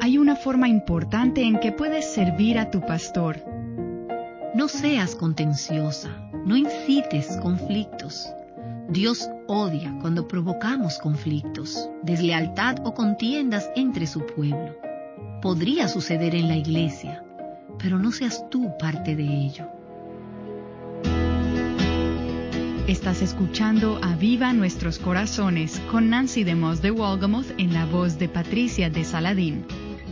hay una forma importante en que puedes servir a tu pastor. No seas contenciosa, no incites conflictos. Dios odia cuando provocamos conflictos, deslealtad o contiendas entre su pueblo. Podría suceder en la iglesia, pero no seas tú parte de ello. Estás escuchando Aviva Nuestros Corazones con Nancy DeMoss de Wolgemuth en la voz de Patricia de Saladín.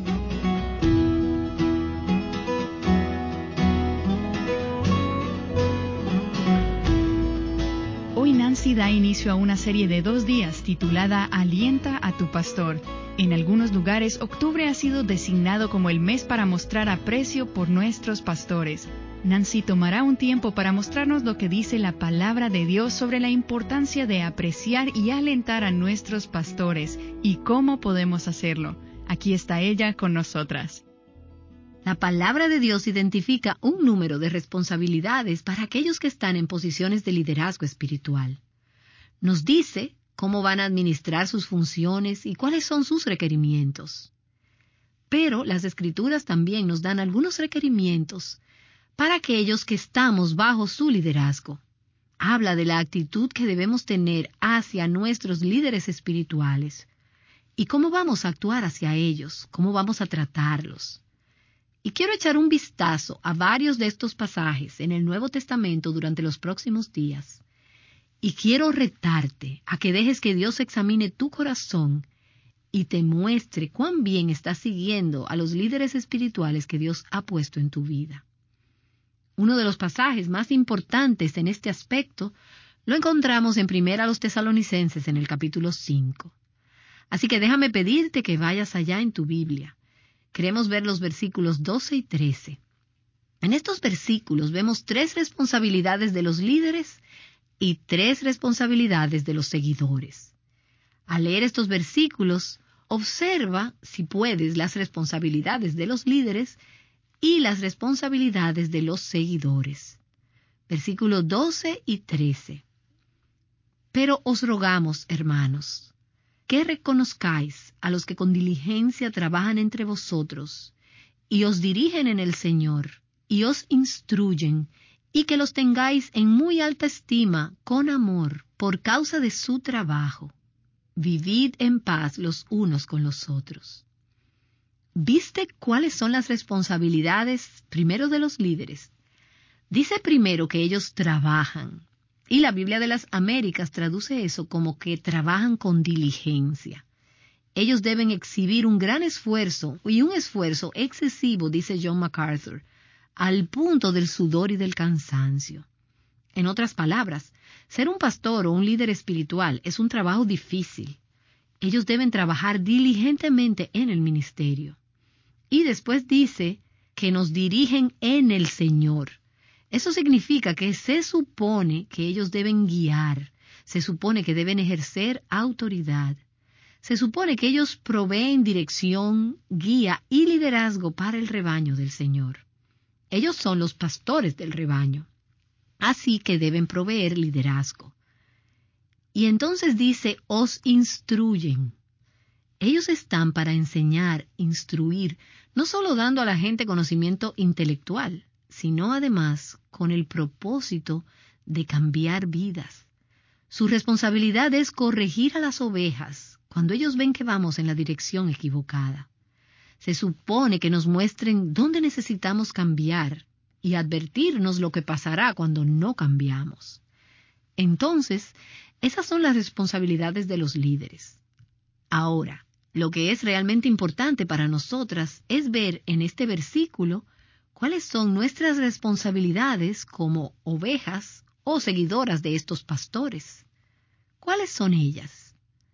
Hoy Nancy da inicio a una serie de 2 días titulada Alienta a tu pastor. En algunos lugares, octubre ha sido designado como el mes para mostrar aprecio por nuestros pastores. Nancy tomará un tiempo para mostrarnos lo que dice la palabra de Dios sobre la importancia de apreciar y alentar a nuestros pastores y cómo podemos hacerlo. Aquí está ella con nosotras. La palabra de Dios identifica un número de responsabilidades para aquellos que están en posiciones de liderazgo espiritual. Nos dice cómo van a administrar sus funciones y cuáles son sus requerimientos. Pero las Escrituras también nos dan algunos requerimientos para aquellos que estamos bajo su liderazgo. Habla de la actitud que debemos tener hacia nuestros líderes espirituales y cómo vamos a actuar hacia ellos, cómo vamos a tratarlos. Y quiero echar un vistazo a varios de estos pasajes en el Nuevo Testamento durante los próximos días. Y quiero retarte a que dejes que Dios examine tu corazón y te muestre cuán bien estás siguiendo a los líderes espirituales que Dios ha puesto en tu vida. Uno de los pasajes más importantes en este aspecto lo encontramos en 1 Tesalonicenses en el capítulo 5. Así que déjame pedirte que vayas allá en tu Biblia. Queremos ver los versículos 12 y 13. En estos versículos vemos 3 responsabilidades de los líderes y 3 responsabilidades de los seguidores. Al leer estos versículos, observa, si puedes, las responsabilidades de los líderes y las responsabilidades de los seguidores. Versículos 12 y 13. Pero os rogamos, hermanos, que reconozcáis a los que con diligencia trabajan entre vosotros, y os dirigen en el Señor, y os instruyen, y que los tengáis en muy alta estima, con amor, por causa de su trabajo. Vivid en paz los unos con los otros. ¿Viste cuáles son las responsabilidades primero de los líderes? Dice primero que ellos trabajan, y la Biblia de las Américas traduce eso como que trabajan con diligencia. Ellos deben exhibir un gran esfuerzo, y un esfuerzo excesivo, dice John MacArthur, al punto del sudor y del cansancio. En otras palabras, ser un pastor o un líder espiritual es un trabajo difícil. Ellos deben trabajar diligentemente en el ministerio. Y después dice que nos dirigen en el Señor. Eso significa que se supone que ellos deben guiar, se supone que deben ejercer autoridad, se supone que ellos proveen dirección, guía y liderazgo para el rebaño del Señor. Ellos son los pastores del rebaño, así que deben proveer liderazgo. Y entonces dice, os instruyen. Ellos están para enseñar, instruir, no solo dando a la gente conocimiento intelectual, sino además con el propósito de cambiar vidas. Su responsabilidad es corregir a las ovejas cuando ellos ven que vamos en la dirección equivocada. Se supone que nos muestren dónde necesitamos cambiar y advertirnos lo que pasará cuando no cambiamos. Entonces, esas son las responsabilidades de los líderes. Ahora, lo que es realmente importante para nosotras es ver en este versículo cuáles son nuestras responsabilidades como ovejas o seguidoras de estos pastores. ¿Cuáles son ellas?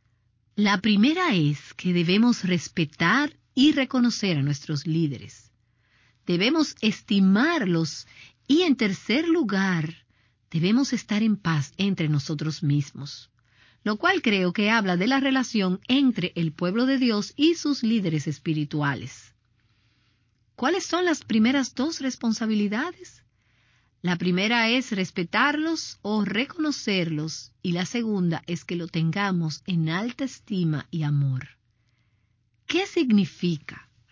La primera es que debemos respetar y reconocer a nuestros líderes. Debemos estimarlos y, en tercer lugar, debemos estar en paz entre nosotros mismos, lo cual creo que habla de la relación entre el pueblo de Dios y sus líderes espirituales. ¿Cuáles son las primeras 2 responsabilidades? La primera es respetarlos o reconocerlos, y la segunda es que lo tengamos en alta estima y amor. ¿Qué significa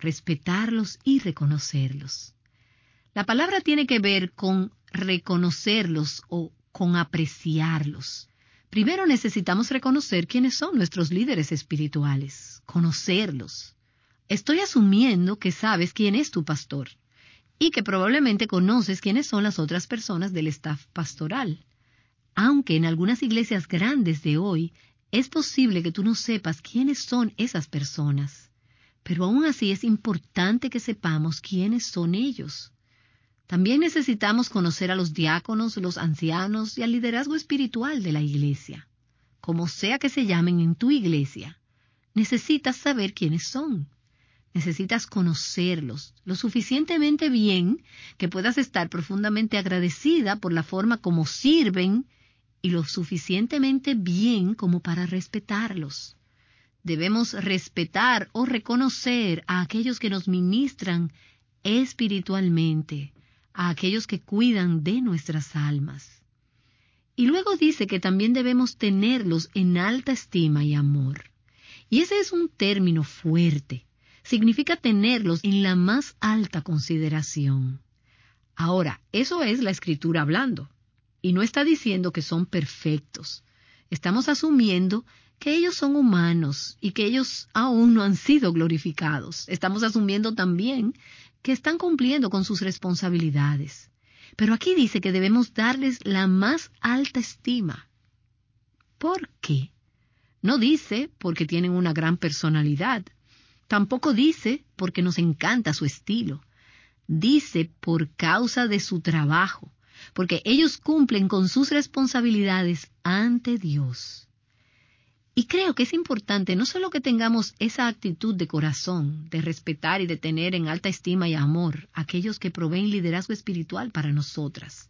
respetarlos y reconocerlos. La palabra tiene que ver con reconocerlos o con apreciarlos. Primero necesitamos reconocer quiénes son nuestros líderes espirituales, conocerlos. Estoy asumiendo que sabes quién es tu pastor y que probablemente conoces quiénes son las otras personas del staff pastoral. Aunque en algunas iglesias grandes de hoy es posible que tú no sepas quiénes son esas personas, pero aún así es importante que sepamos quiénes son ellos. También necesitamos conocer a los diáconos, los ancianos y al liderazgo espiritual de la iglesia. Como sea que se llamen en tu iglesia, necesitas saber quiénes son. Necesitas conocerlos lo suficientemente bien que puedas estar profundamente agradecida por la forma como sirven y lo suficientemente bien como para respetarlos. Debemos respetar o reconocer a aquellos que nos ministran espiritualmente, a aquellos que cuidan de nuestras almas. Y luego dice que también debemos tenerlos en alta estima y amor. Y ese es un término fuerte. Significa tenerlos en la más alta consideración. Ahora, eso es la Escritura hablando. Y no está diciendo que son perfectos. Estamos asumiendo que ellos son humanos y que ellos aún no han sido glorificados. Estamos asumiendo también que están cumpliendo con sus responsabilidades. Pero aquí dice que debemos darles la más alta estima. ¿Por qué? No dice porque tienen una gran personalidad. Tampoco dice porque nos encanta su estilo. Dice por causa de su trabajo, porque ellos cumplen con sus responsabilidades ante Dios. Y creo que es importante no solo que tengamos esa actitud de corazón, de respetar y de tener en alta estima y amor a aquellos que proveen liderazgo espiritual para nosotras,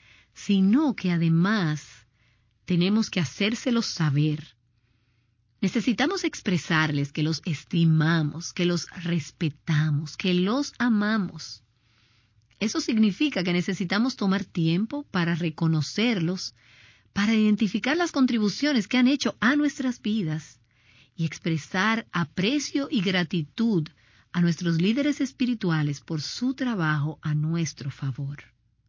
sino que además tenemos que hacérselos saber. Necesitamos expresarles que los estimamos, que los respetamos, que los amamos. Eso significa que necesitamos tomar tiempo para reconocerlos, para identificar las contribuciones que han hecho a nuestras vidas y expresar aprecio y gratitud a nuestros líderes espirituales por su trabajo a nuestro favor.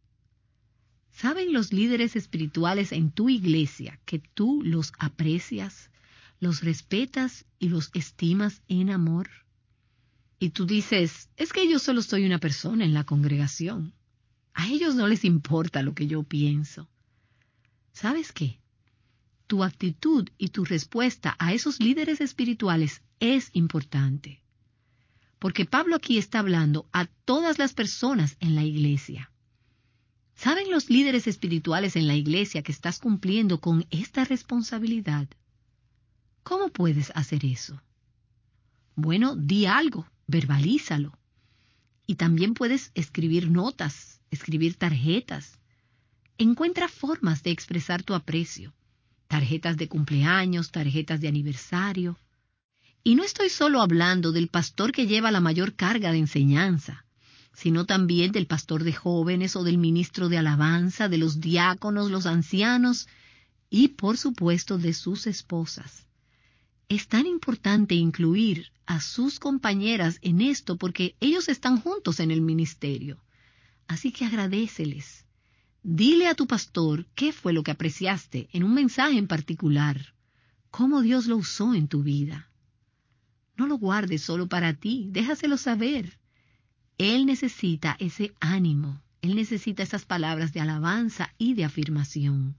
¿Saben los líderes espirituales en tu iglesia que tú los aprecias, los respetas y los estimas en amor? Y tú dices, es que yo solo soy una persona en la congregación. A ellos no les importa lo que yo pienso. ¿Sabes qué? Tu actitud y tu respuesta a esos líderes espirituales es importante. Porque Pablo aquí está hablando a todas las personas en la iglesia. ¿Saben los líderes espirituales en la iglesia que estás cumpliendo con esta responsabilidad? ¿Cómo puedes hacer eso? Bueno, di algo, verbalízalo. Y también puedes escribir notas, escribir tarjetas. Encuentra formas de expresar tu aprecio. Tarjetas de cumpleaños, tarjetas de aniversario. Y no estoy solo hablando del pastor que lleva la mayor carga de enseñanza, sino también del pastor de jóvenes o del ministro de alabanza, de los diáconos, los ancianos y, por supuesto, de sus esposas. Es tan importante incluir a sus compañeras en esto porque ellos están juntos en el ministerio. Así que agradéceles. Dile a tu pastor qué fue lo que apreciaste en un mensaje en particular, cómo Dios lo usó en tu vida. No lo guardes solo para ti, déjaselo saber. Él necesita ese ánimo, él necesita esas palabras de alabanza y de afirmación.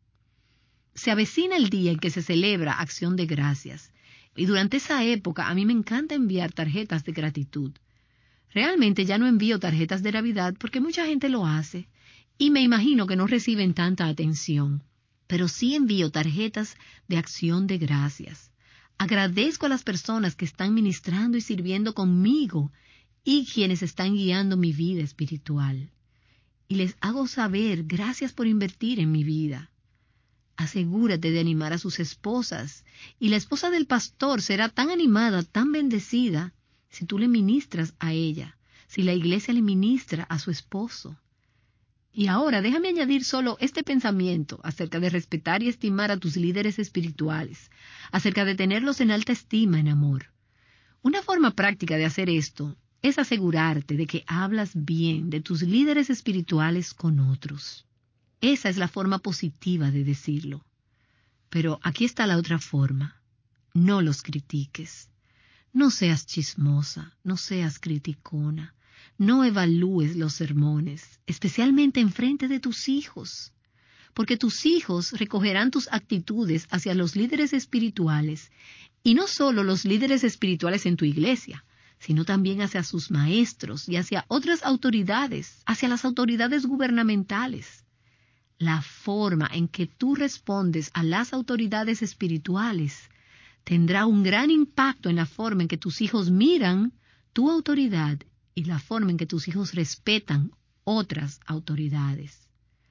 Se avecina el día en que se celebra Acción de Gracias, y durante esa época a mí me encanta enviar tarjetas de gratitud. Realmente ya no envío tarjetas de Navidad porque mucha gente lo hace, y me imagino que no reciben tanta atención, pero sí envío tarjetas de Acción de Gracias. Agradezco a las personas que están ministrando y sirviendo conmigo y quienes están guiando mi vida espiritual. Y les hago saber, gracias por invertir en mi vida. Asegúrate de animar a sus esposas, y la esposa del pastor será tan animada, tan bendecida, si tú le ministras a ella, si la iglesia le ministra a su esposo. Y ahora déjame añadir solo este pensamiento acerca de respetar y estimar a tus líderes espirituales, acerca de tenerlos en alta estima, en amor. Una forma práctica de hacer esto es asegurarte de que hablas bien de tus líderes espirituales con otros. Esa es la forma positiva de decirlo. Pero aquí está la otra forma. No los critiques. No seas chismosa, no seas criticona. No evalúes los sermones, especialmente en frente de tus hijos. Porque tus hijos recogerán tus actitudes hacia los líderes espirituales, y no solo los líderes espirituales en tu iglesia, sino también hacia sus maestros y hacia otras autoridades, hacia las autoridades gubernamentales. La forma en que tú respondes a las autoridades espirituales tendrá un gran impacto en la forma en que tus hijos miran tu autoridad y la forma en que tus hijos respetan otras autoridades.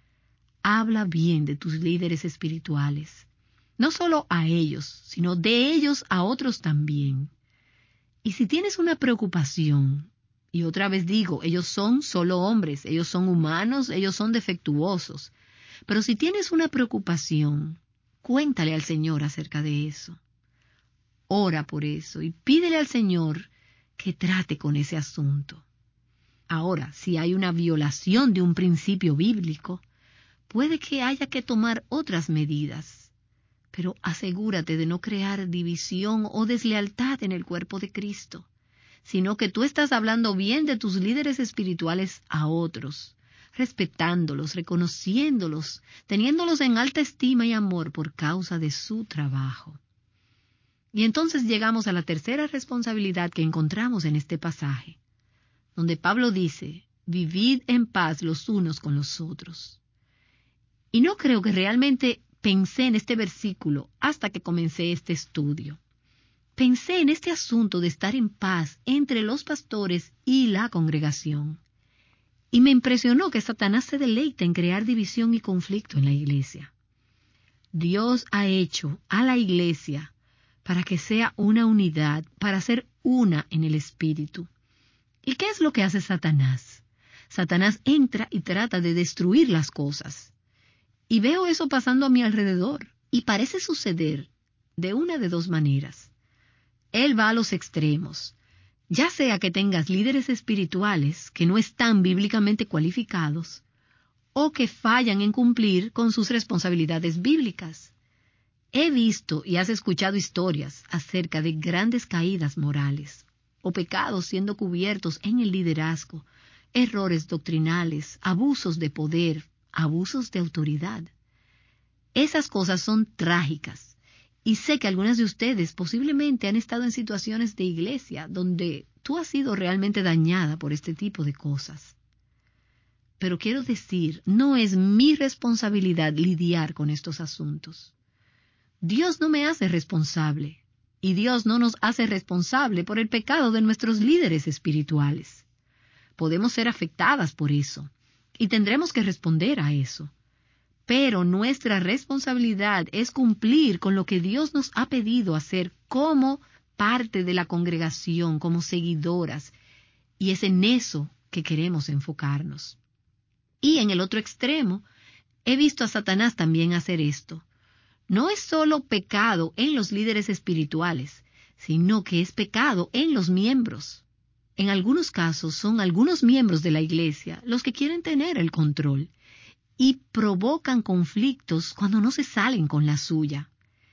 Habla bien de tus líderes espirituales, no solo a ellos, sino de ellos a otros también. Y si tienes una preocupación, y otra vez digo, ellos son solo hombres, ellos son humanos, ellos son defectuosos, pero si tienes una preocupación, cuéntale al Señor acerca de eso. Ora por eso y pídele al Señor que trate con ese asunto. Ahora, si hay una violación de un principio bíblico, puede que haya que tomar otras medidas, pero asegúrate de no crear división o deslealtad en el cuerpo de Cristo, sino que tú estás hablando bien de tus líderes espirituales a otros, respetándolos, reconociéndolos, teniéndolos en alta estima y amor por causa de su trabajo. Y entonces llegamos a la tercera responsabilidad que encontramos en este pasaje, donde Pablo dice, vivid en paz los unos con los otros. Y no creo que realmente pensé en este versículo hasta que comencé este estudio. Pensé en este asunto de estar en paz entre los pastores y la congregación. Y me impresionó que Satanás se deleita en crear división y conflicto en la iglesia. Dios ha hecho a la iglesia para que sea una unidad, para ser una en el Espíritu. ¿Y qué es lo que hace Satanás? Satanás entra y trata de destruir las cosas. Y veo eso pasando a mi alrededor, y parece suceder de una de dos maneras. Él va a los extremos, ya sea que tengas líderes espirituales que no están bíblicamente cualificados, o que fallan en cumplir con sus responsabilidades bíblicas. He visto y has escuchado historias acerca de grandes caídas morales, o pecados siendo cubiertos en el liderazgo, errores doctrinales, abusos de poder, abusos de autoridad. Esas cosas son trágicas, y sé que algunas de ustedes posiblemente han estado en situaciones de iglesia donde tú has sido realmente dañada por este tipo de cosas. Pero quiero decir, no es mi responsabilidad lidiar con estos asuntos. Dios no me hace responsable, y Dios no nos hace responsable por el pecado de nuestros líderes espirituales. Podemos ser afectadas por eso, y tendremos que responder a eso. Pero nuestra responsabilidad es cumplir con lo que Dios nos ha pedido hacer como parte de la congregación, como seguidoras, y es en eso que queremos enfocarnos. Y en el otro extremo, he visto a Satanás también hacer esto. No es solo pecado en los líderes espirituales, sino que es pecado en los miembros. En algunos casos son algunos miembros de la iglesia los que quieren tener el control y provocan conflictos cuando no se salen con la suya.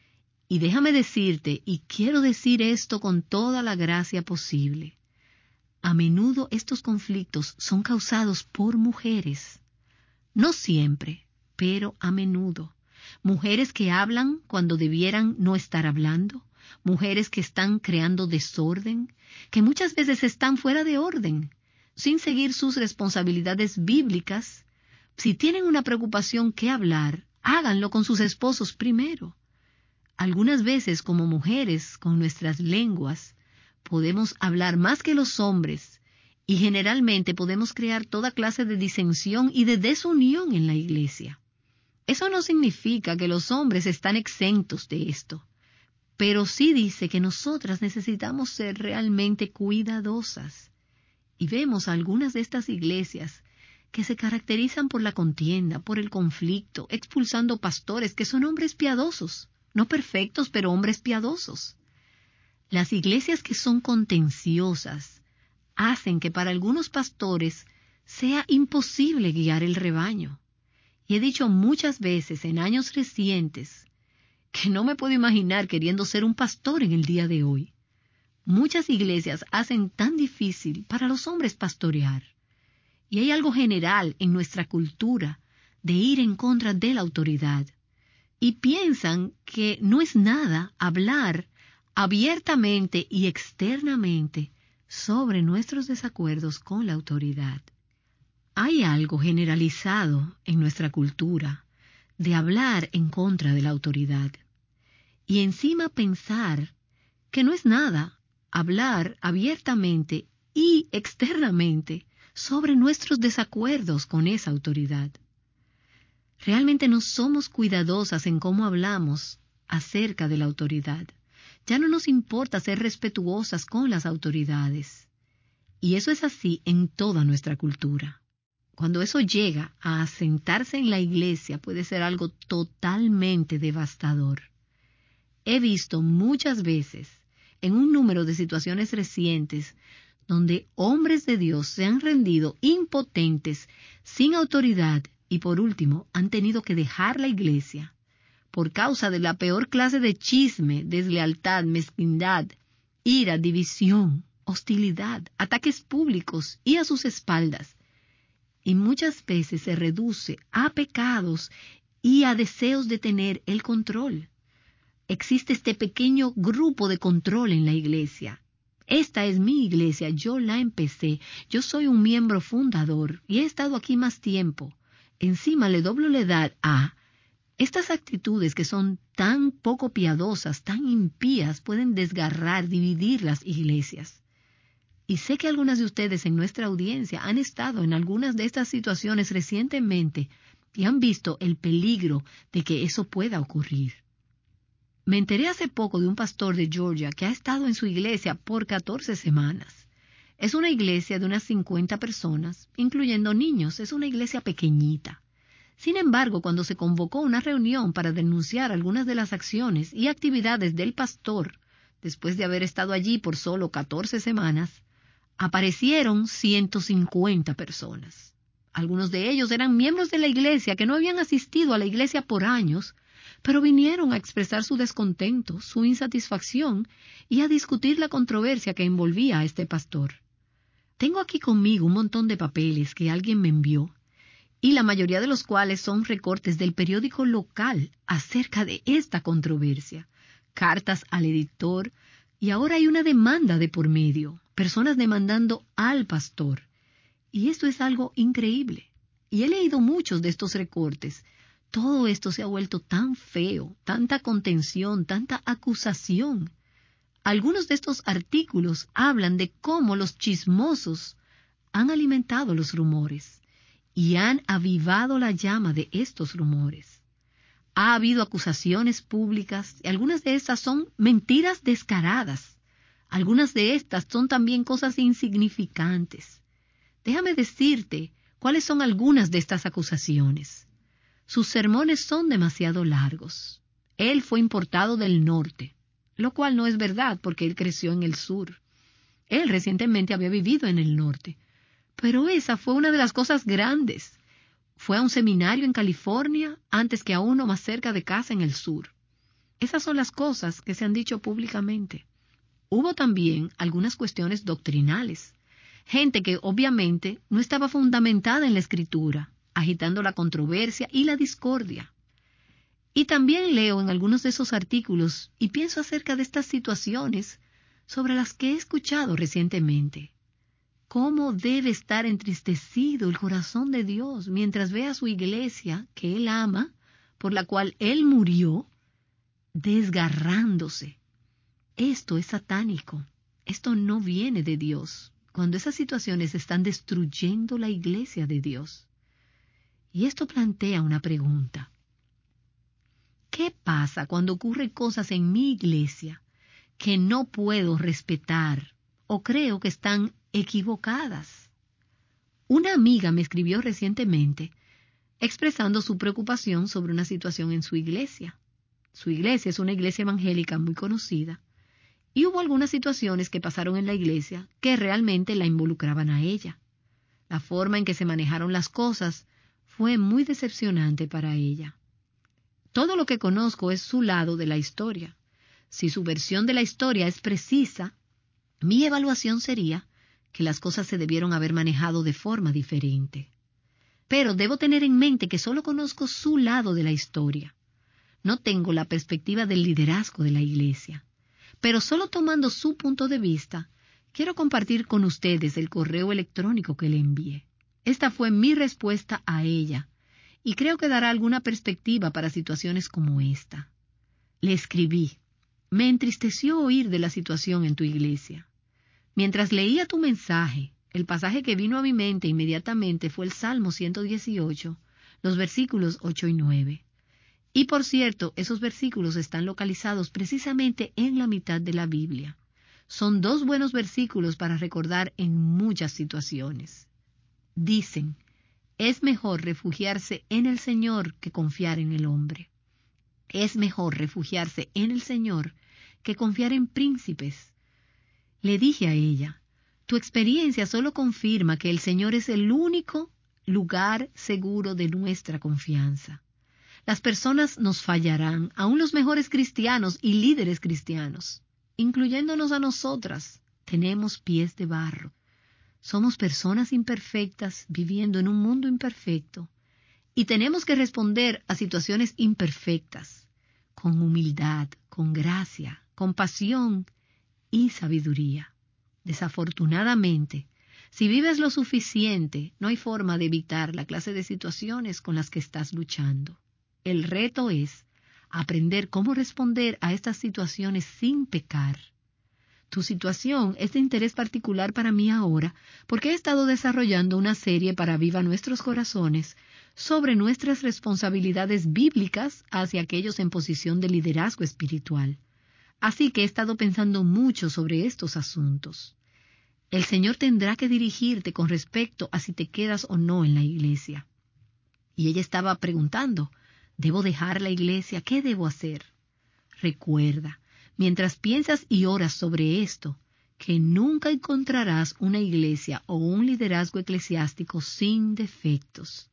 Y déjame decirte, y quiero decir esto con toda la gracia posible, a menudo estos conflictos son causados por mujeres. No siempre, pero a menudo. Mujeres que hablan cuando debieran no estar hablando, mujeres que están creando desorden, que muchas veces están fuera de orden, sin seguir sus responsabilidades bíblicas. Si tienen una preocupación que hablar, háganlo con sus esposos primero. Algunas veces, como mujeres, con nuestras lenguas, podemos hablar más que los hombres, y generalmente podemos crear toda clase de disensión y de desunión en la iglesia. Eso no significa que los hombres están exentos de esto, pero sí dice que nosotras necesitamos ser realmente cuidadosas. Y vemos algunas de estas iglesias que se caracterizan por la contienda, por el conflicto, expulsando pastores que son hombres piadosos, no perfectos, pero hombres piadosos. Las iglesias que son contenciosas hacen que para algunos pastores sea imposible guiar el rebaño. Y he dicho muchas veces en años recientes que no me puedo imaginar queriendo ser un pastor en el día de hoy. Muchas iglesias hacen tan difícil para los hombres pastorear. Y hay algo general en nuestra cultura de ir en contra de la autoridad. Y piensan que no es nada hablar abiertamente y externamente sobre nuestros desacuerdos con la autoridad. Hay algo generalizado en nuestra cultura de hablar en contra de la autoridad. Y encima pensar que no es nada hablar abiertamente y externamente sobre nuestros desacuerdos con esa autoridad. Realmente no somos cuidadosas en cómo hablamos acerca de la autoridad. Ya no nos importa ser respetuosas con las autoridades. Y eso es así en toda nuestra cultura. Cuando eso llega a asentarse en la iglesia puede ser algo totalmente devastador. He visto muchas veces en un número de situaciones recientes donde hombres de Dios se han rendido impotentes, sin autoridad y por último han tenido que dejar la iglesia por causa de la peor clase de chisme, deslealtad, mezquindad, ira, división, hostilidad, ataques públicos y a sus espaldas. Y muchas veces se reduce a pecados y a deseos de tener el control. Existe este pequeño grupo de control en la iglesia. Esta es mi iglesia, yo la empecé, yo soy un miembro fundador y he estado aquí más tiempo. Encima le doblo la edad a... Estas actitudes que son tan poco piadosas, tan impías, pueden desgarrar, dividir las iglesias. Y sé que algunas de ustedes en nuestra audiencia han estado en algunas de estas situaciones recientemente y han visto el peligro de que eso pueda ocurrir. Me enteré hace poco de un pastor de Georgia que ha estado en su iglesia por 14 semanas. Es una iglesia de unas 50 personas, incluyendo niños. Es una iglesia pequeñita. Sin embargo, cuando se convocó una reunión para denunciar algunas de las acciones y actividades del pastor, después de haber estado allí por solo 14 semanas, aparecieron 150 personas. Algunos de ellos eran miembros de la iglesia que no habían asistido a la iglesia por años, pero vinieron a expresar su descontento, su insatisfacción y a discutir la controversia que envolvía a este pastor. Tengo aquí conmigo un montón de papeles que alguien me envió, y la mayoría de los cuales son recortes del periódico local acerca de esta controversia, cartas al editor, y ahora hay una demanda de por medio, personas demandando al pastor. Y esto es algo increíble. Y he leído muchos de estos recortes. Todo esto se ha vuelto tan feo, tanta contención, tanta acusación. Algunos de estos artículos hablan de cómo los chismosos han alimentado los rumores y han avivado la llama de estos rumores. Ha habido acusaciones públicas y algunas de estas son mentiras descaradas. Algunas de estas son también cosas insignificantes. Déjame decirte cuáles son algunas de estas acusaciones. Sus sermones son demasiado largos. Él fue importado del norte, lo cual no es verdad porque él creció en el sur. Él recientemente había vivido en el norte. Pero esa fue una de las cosas grandes. Fue a un seminario en California antes que a uno más cerca de casa en el sur. Esas son las cosas que se han dicho públicamente. Hubo también algunas cuestiones doctrinales. Gente que obviamente no estaba fundamentada en la Escritura, agitando la controversia y la discordia. Y también leo en algunos de esos artículos y pienso acerca de estas situaciones sobre las que he escuchado recientemente. ¿Cómo debe estar entristecido el corazón de Dios mientras ve a su iglesia, que Él ama, por la cual Él murió, desgarrándose? Esto es satánico. Esto no viene de Dios. Cuando esas situaciones están destruyendo la iglesia de Dios. Y esto plantea una pregunta. ¿Qué pasa cuando ocurren cosas en mi iglesia que no puedo respetar o creo que están equivocadas? Una amiga me escribió recientemente expresando su preocupación sobre una situación en su iglesia. Su iglesia es una iglesia evangélica muy conocida Y hubo algunas situaciones que pasaron en la iglesia que realmente la involucraban a ella. La forma en que se manejaron las cosas fue muy decepcionante para ella. Todo lo que conozco es su lado de la historia. Si su versión de la historia es precisa, mi evaluación sería que las cosas se debieron haber manejado de forma diferente. Pero debo tener en mente que solo conozco su lado de la historia. No tengo la perspectiva del liderazgo de la iglesia. Pero solo tomando su punto de vista, quiero compartir con ustedes el correo electrónico que le envié. Esta fue mi respuesta a ella, y creo que dará alguna perspectiva para situaciones como esta. Le escribí: me entristeció oír de la situación en tu iglesia. Mientras leía tu mensaje, el pasaje que vino a mi mente inmediatamente fue el Salmo 118, los versículos 8 y 9. Y por cierto, esos versículos están localizados precisamente en la mitad de la Biblia. Son 2 buenos versículos para recordar en muchas situaciones. Dicen: es mejor refugiarse en el Señor que confiar en el hombre. Es mejor refugiarse en el Señor que confiar en príncipes. Le dije a ella: tu experiencia solo confirma que el Señor es el único lugar seguro de nuestra confianza. Las personas nos fallarán, aun los mejores cristianos y líderes cristianos, incluyéndonos a nosotras. Tenemos pies de barro. Somos personas imperfectas viviendo en un mundo imperfecto y tenemos que responder a situaciones imperfectas con humildad, con gracia, compasión y sabiduría. Desafortunadamente, si vives lo suficiente, no hay forma de evitar la clase de situaciones con las que estás luchando. El reto es aprender cómo responder a estas situaciones sin pecar. Tu situación es de interés particular para mí ahora porque he estado desarrollando una serie para Viva Nuestros Corazones sobre nuestras responsabilidades bíblicas hacia aquellos en posición de liderazgo espiritual. Así que he estado pensando mucho sobre estos asuntos. El Señor tendrá que dirigirte con respecto a si te quedas o no en la iglesia. Y ella estaba preguntando: ¿debo dejar la iglesia? ¿Qué debo hacer? Recuerda, mientras piensas y oras sobre esto, que nunca encontrarás una iglesia o un liderazgo eclesiástico sin defectos.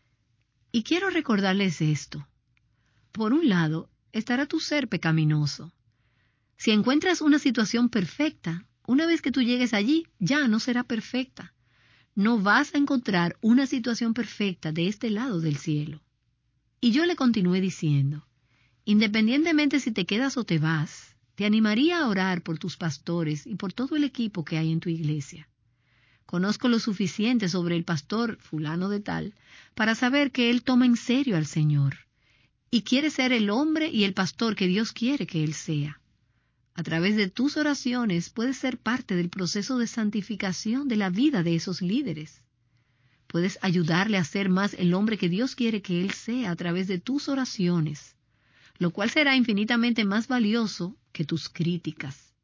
Y quiero recordarles esto. Por un lado, estará tu ser pecaminoso. Si encuentras una situación perfecta, una vez que tú llegues allí, ya no será perfecta. No vas a encontrar una situación perfecta de este lado del cielo. Y yo le continué diciendo: independientemente si te quedas o te vas, te animaría a orar por tus pastores y por todo el equipo que hay en tu iglesia. Conozco lo suficiente sobre el pastor fulano de tal para saber que él toma en serio al Señor y quiere ser el hombre y el pastor que Dios quiere que él sea. A través de tus oraciones puedes ser parte del proceso de santificación de la vida de esos líderes. Puedes ayudarle a ser más el hombre que Dios quiere que él sea a través de tus oraciones, lo cual será infinitamente más valioso que tus críticas.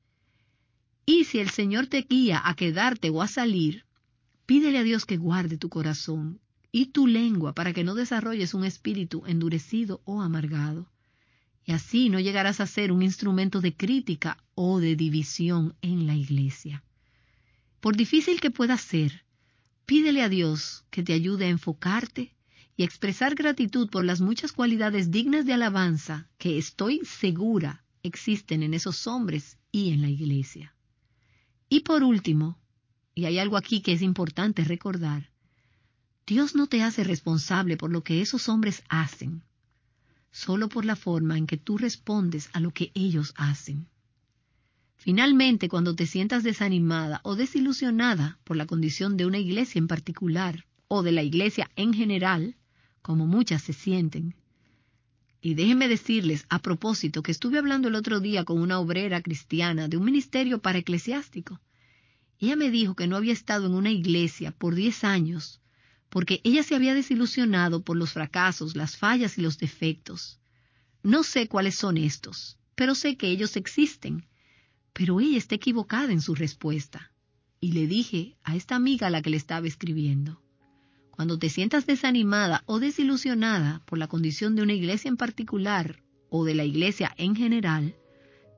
Y si el Señor te guía a quedarte o a salir, pídele a Dios que guarde tu corazón y tu lengua para que no desarrolles un espíritu endurecido o amargado. Y así no llegarás a ser un instrumento de crítica o de división en la iglesia. Por difícil que pueda ser, pídele a Dios que te ayude a enfocarte y a expresar gratitud por las muchas cualidades dignas de alabanza que estoy segura existen en esos hombres y en la iglesia. Y por último, y hay algo aquí que es importante recordar, Dios no te hace responsable por lo que esos hombres hacen, solo por la forma en que tú respondes a lo que ellos hacen. Finalmente, cuando te sientas desanimada o desilusionada por la condición de una iglesia en particular o de la iglesia en general, como muchas se sienten, y déjenme decirles a propósito que estuve hablando el otro día con una obrera cristiana de un ministerio para eclesiástico. Ella me dijo que no había estado en una iglesia por 10 años porque ella se había desilusionado por los fracasos, las fallas y los defectos. No sé cuáles son estos, pero sé que ellos existen. Pero ella está equivocada en su respuesta. Y le dije a esta amiga a la que le estaba escribiendo: cuando te sientas desanimada o desilusionada por la condición de una iglesia en particular o de la iglesia en general,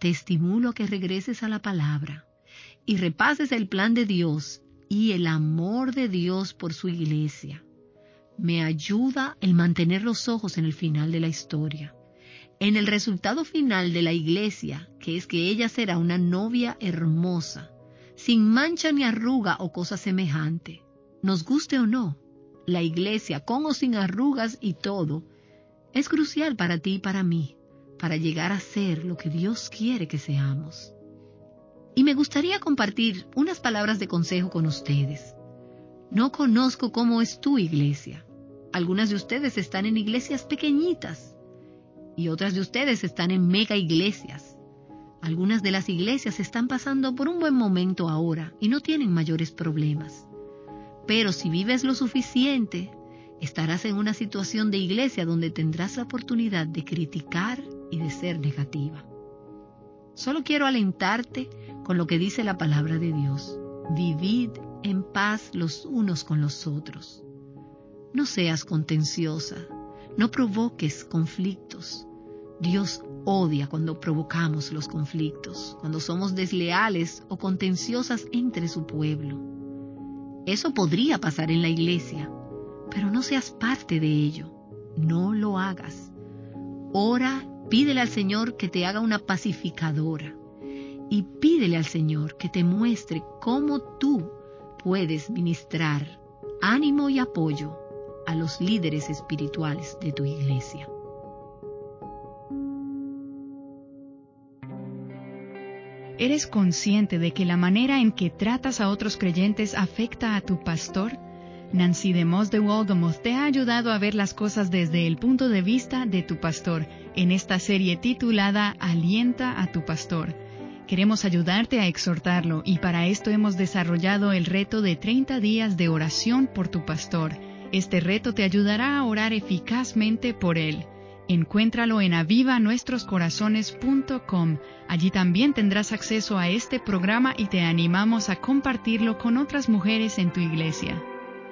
te estimulo a que regreses a la palabra y repases el plan de Dios y el amor de Dios por su iglesia. Me ayuda el mantener los ojos en el final de la historia, en el resultado final de la iglesia, que es que ella será una novia hermosa, sin mancha ni arruga o cosa semejante. Nos guste o no, la iglesia, con o sin arrugas y todo, es crucial para ti y para mí, para llegar a ser lo que Dios quiere que seamos. Y me gustaría compartir unas palabras de consejo con ustedes. No conozco cómo es tu iglesia. Algunas de ustedes están en iglesias pequeñitas y otras de ustedes están en mega iglesias. Algunas de las iglesias están pasando por un buen momento ahora y no tienen mayores problemas. Pero si vives lo suficiente, estarás en una situación de iglesia donde tendrás la oportunidad de criticar y de ser negativa. Solo quiero alentarte con lo que dice la palabra de Dios. Vivid en paz los unos con los otros. No seas contenciosa, no provoques conflictos. Dios odia cuando provocamos los conflictos, cuando somos desleales o contenciosas entre su pueblo. Eso podría pasar en la iglesia, pero no seas parte de ello. No lo hagas. Ora, pídele al Señor que te haga una pacificadora y pídele al Señor que te muestre cómo tú puedes ministrar ánimo y apoyo a los líderes espirituales de tu iglesia. ¿Eres consciente de que la manera en que tratas a otros creyentes afecta a tu pastor? Nancy DeMoss de Wolgemuth te ha ayudado a ver las cosas desde el punto de vista de tu pastor en esta serie titulada Alienta a tu pastor. Queremos ayudarte a exhortarlo y para esto hemos desarrollado el reto de 30 días de oración por tu pastor. Este reto te ayudará a orar eficazmente por él. Encuéntralo en avivanuestroscorazones.com. Allí también tendrás acceso a este programa y te animamos a compartirlo con otras mujeres en tu iglesia.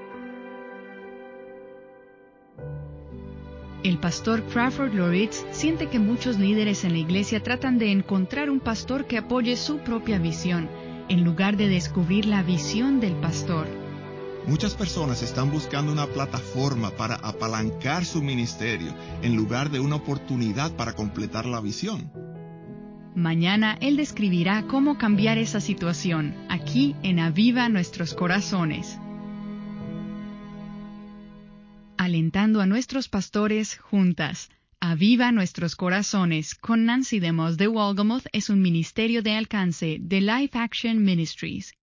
El pastor Crawford Loritz siente que muchos líderes en la iglesia tratan de encontrar un pastor que apoye su propia visión, en lugar de descubrir la visión del pastor. Muchas personas están buscando una plataforma para apalancar su ministerio, en lugar de una oportunidad para completar la visión. Mañana él describirá cómo cambiar esa situación, aquí en Aviva Nuestros Corazones. Alentando a nuestros pastores juntas. Aviva Nuestros Corazones con Nancy DeMoss de Wolgemuth es un ministerio de alcance de Life Action Ministries.